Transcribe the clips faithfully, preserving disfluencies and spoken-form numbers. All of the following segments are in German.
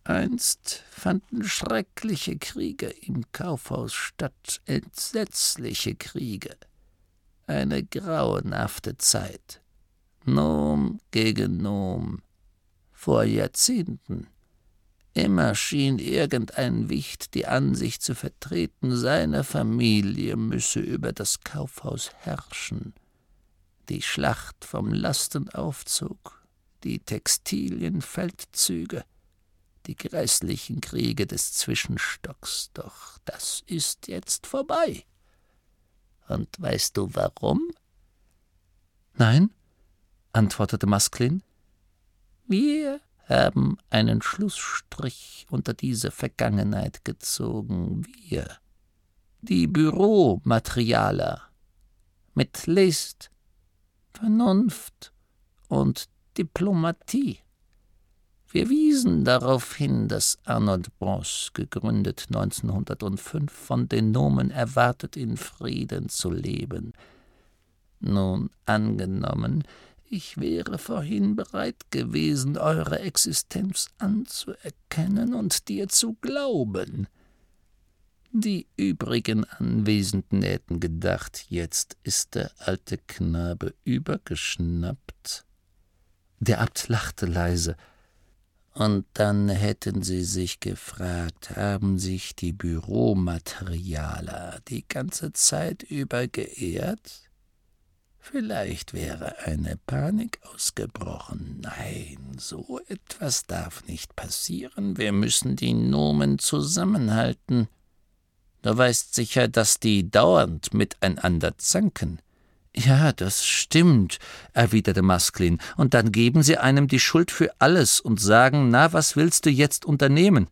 Einst fanden schreckliche Kriege im Kaufhaus statt, entsetzliche Kriege. Eine grauenhafte Zeit. Nom gegen Nom. Vor Jahrzehnten. Immer schien irgendein Wicht die Ansicht zu vertreten, seine Familie müsse über das Kaufhaus herrschen. Die Schlacht vom Lastenaufzug, die Textilienfeldzüge, die grässlichen Kriege des Zwischenstocks, doch das ist jetzt vorbei. Und weißt du warum? »Nein«, antwortete Masklin. »Wir haben einen Schlussstrich unter diese Vergangenheit gezogen, wir, die Büromaterialer, mit List, Vernunft und Diplomatie. Wir wiesen darauf hin, dass Arnold Bros, gegründet neunzehnhundertfünf, von den Nomen erwartet, in Frieden zu leben. Nun, angenommen, ich wäre vorhin bereit gewesen, eure Existenz anzuerkennen und dir zu glauben. Die übrigen Anwesenden hätten gedacht, jetzt ist der alte Knabe übergeschnappt.« Der Abt lachte leise. Und dann hätten sie sich gefragt, haben sich die Büromaterialer die ganze Zeit über geehrt? Vielleicht wäre eine Panik ausgebrochen. Nein, so etwas darf nicht passieren. Wir müssen die Nomen zusammenhalten. Du weißt sicher, dass die dauernd miteinander zanken. »Ja, das stimmt«, erwiderte Masklin, »und dann geben sie einem die Schuld für alles und sagen, na, was willst du jetzt unternehmen?«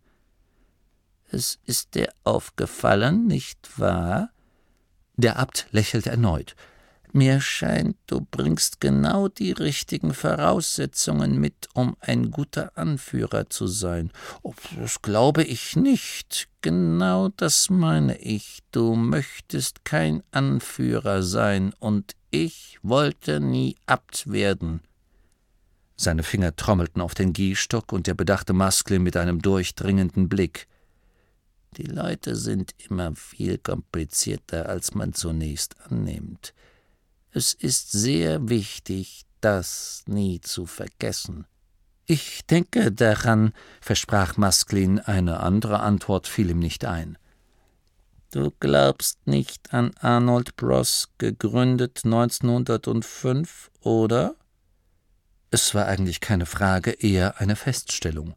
»Es ist dir aufgefallen, nicht wahr?« Der Abt lächelte erneut. »Mir scheint, du bringst genau die richtigen Voraussetzungen mit, um ein guter Anführer zu sein.« Oh, das glaube ich nicht. »Genau das meine ich. Du möchtest kein Anführer sein, und ich wollte nie Abt werden.« Seine Finger trommelten auf den Gehstock, und er bedachte Masklin mit einem durchdringenden Blick. »Die Leute sind immer viel komplizierter, als man zunächst annimmt. Es ist sehr wichtig, das nie zu vergessen.« »Ich denke daran«, versprach Masklin, eine andere Antwort fiel ihm nicht ein. »Du glaubst nicht an Arnold Bros, gegründet neunzehnhundertfünf, oder?« Es war eigentlich keine Frage, eher eine Feststellung.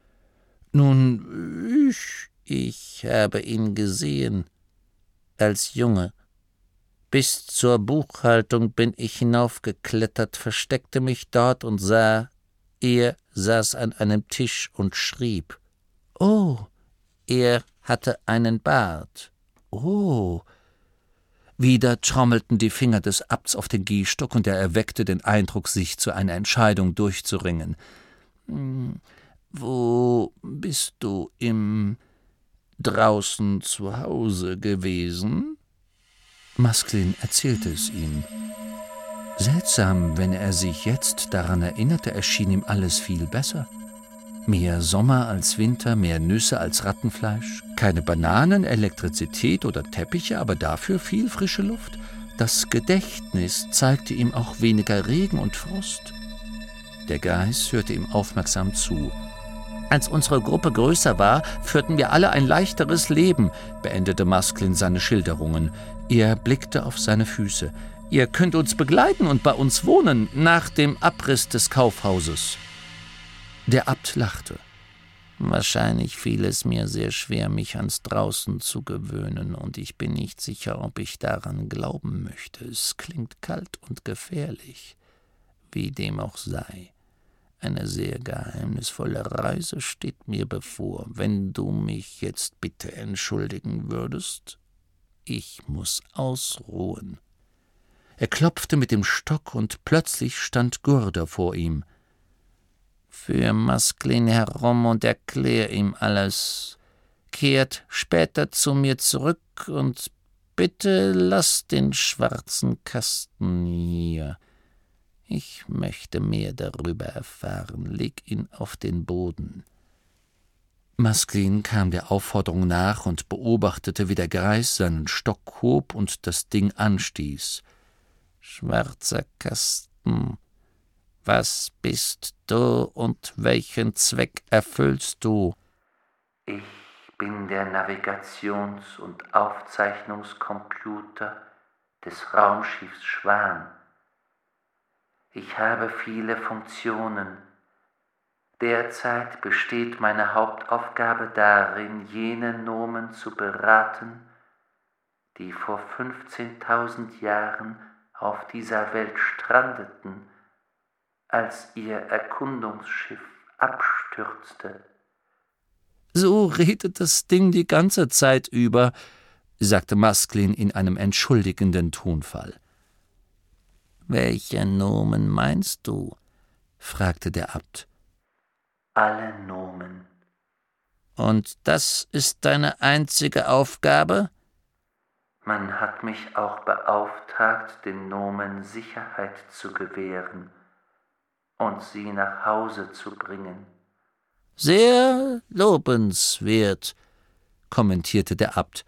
»Nun, ich, ich habe ihn gesehen, als Junge. Bis zur Buchhaltung bin ich hinaufgeklettert, versteckte mich dort und sah, er saß an einem Tisch und schrieb. »Oh«, er hatte einen Bart. »Oh«. Wieder trommelten die Finger des Abts auf den Gehstock, und er erweckte den Eindruck, sich zu einer Entscheidung durchzuringen. Hm, »Wo bist du im draußen zu Hause gewesen?« Masklin erzählte es ihm. Seltsam, wenn er sich jetzt daran erinnerte, erschien ihm alles viel besser. Mehr Sommer als Winter, mehr Nüsse als Rattenfleisch, keine Bananen, Elektrizität oder Teppiche, aber dafür viel frische Luft. Das Gedächtnis zeigte ihm auch weniger Regen und Frost. Der Greis hörte ihm aufmerksam zu. »Als unsere Gruppe größer war, führten wir alle ein leichteres Leben«, beendete Masklin seine Schilderungen. Er blickte auf seine Füße. »Ihr könnt uns begleiten und bei uns wohnen, nach dem Abriss des Kaufhauses.« Der Abt lachte. »Wahrscheinlich fiel es mir sehr schwer, mich ans Draußen zu gewöhnen, und ich bin nicht sicher, ob ich daran glauben möchte. Es klingt kalt und gefährlich. Wie dem auch sei. Eine sehr geheimnisvolle Reise steht mir bevor. Wenn du mich jetzt bitte entschuldigen würdest, ich muss ausruhen.« Er klopfte mit dem Stock, und plötzlich stand Gurder vor ihm. »Führ Masklin herum und erklär ihm alles. Kehrt später zu mir zurück und bitte lass den schwarzen Kasten hier. Ich möchte mehr darüber erfahren. Leg ihn auf den Boden.« Masklin kam der Aufforderung nach und beobachtete, wie der Greis seinen Stock hob und das Ding anstieß. »Schwarzer Kasten, was bist du und welchen Zweck erfüllst du?« »Ich bin der Navigations- und Aufzeichnungscomputer des Raumschiffs Schwan. Ich habe viele Funktionen. Derzeit besteht meine Hauptaufgabe darin, jene Nomen zu beraten, die vor fünfzehntausend Jahren auf dieser Welt strandeten, als ihr Erkundungsschiff abstürzte.« »So redet das Ding die ganze Zeit über«, sagte Masklin in einem entschuldigenden Tonfall. »Welche Nomen meinst du?« fragte der Abt. »Alle Nomen.« »Und das ist deine einzige Aufgabe?« »Man hat mich auch beauftragt, den Nomen Sicherheit zu gewähren und sie nach Hause zu bringen.« »Sehr lobenswert«, kommentierte der Abt.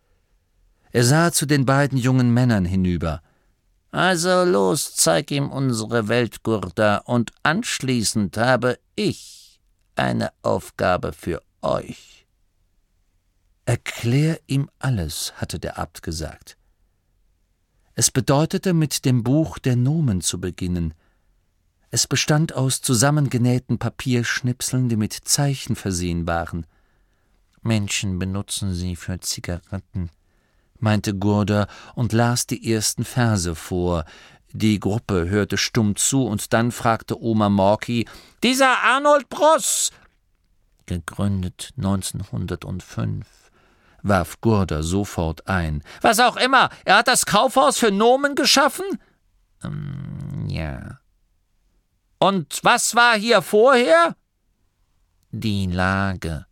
Er sah zu den beiden jungen Männern hinüber. »Also los, zeig ihm unsere Welt, Gurda, und anschließend habe ich eine Aufgabe für euch.« »Erklär ihm alles«, hatte der Abt gesagt. Es bedeutete, mit dem Buch der Nomen zu beginnen. Es bestand aus zusammengenähten Papierschnipseln, die mit Zeichen versehen waren. »Menschen benutzen sie für Zigaretten«, meinte Gurda und las die ersten Verse vor. Die Gruppe hörte stumm zu, und dann fragte Oma Morky: »Dieser Arnold Bross?« »Gegründet neunzehnhundertfünf«, warf Gurda sofort ein. »Was auch immer, er hat das Kaufhaus für Nomen geschaffen?« ähm, »Ja.« »Und was war hier vorher?« »Die Lage.«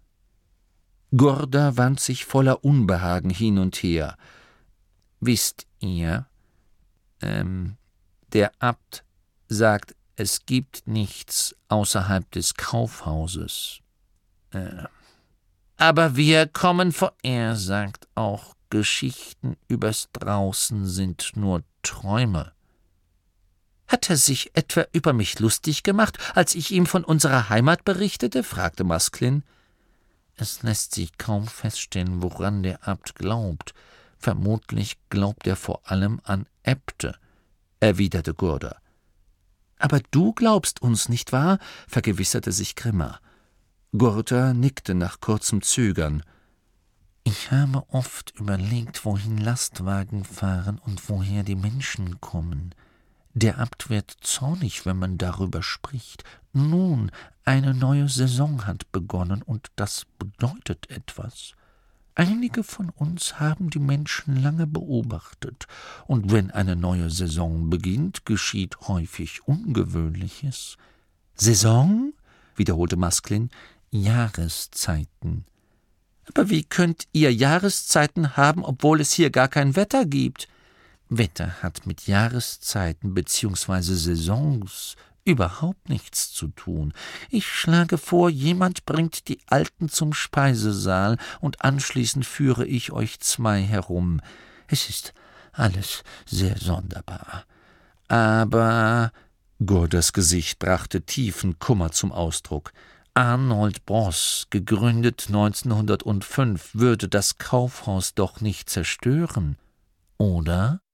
Gurda wand sich voller Unbehagen hin und her. »Wisst ihr, ähm, der Abt sagt, es gibt nichts außerhalb des Kaufhauses. Äh, aber wir kommen vor. Er sagt auch, Geschichten übers Draußen sind nur Träume.« »Hat er sich etwa über mich lustig gemacht, als ich ihm von unserer Heimat berichtete?« fragte Masklin. »Es lässt sich kaum feststellen, woran der Abt glaubt. Vermutlich glaubt er vor allem an Äbte«, erwiderte Gurda. »Aber du glaubst uns, nicht wahr?« vergewisserte sich Grimma. Gurda nickte nach kurzem Zögern. »Ich habe oft überlegt, wohin Lastwagen fahren und woher die Menschen kommen. Der Abt wird zornig, wenn man darüber spricht. Nun, eine neue Saison hat begonnen, und das bedeutet etwas. Einige von uns haben die Menschen lange beobachtet, und wenn eine neue Saison beginnt, geschieht häufig Ungewöhnliches.« »Saison?« wiederholte Masklin. »Jahreszeiten.« »Aber wie könnt ihr Jahreszeiten haben, obwohl es hier gar kein Wetter gibt?« »Wetter hat mit Jahreszeiten bzw. Saisons überhaupt nichts zu tun. Ich schlage vor, jemand bringt die Alten zum Speisesaal, und anschließend führe ich euch zwei herum. Es ist alles sehr sonderbar. Aber«, Gurdas Gesicht brachte tiefen Kummer zum Ausdruck, »Arnold Bross, gegründet neunzehnhundertfünf, würde das Kaufhaus doch nicht zerstören, oder?«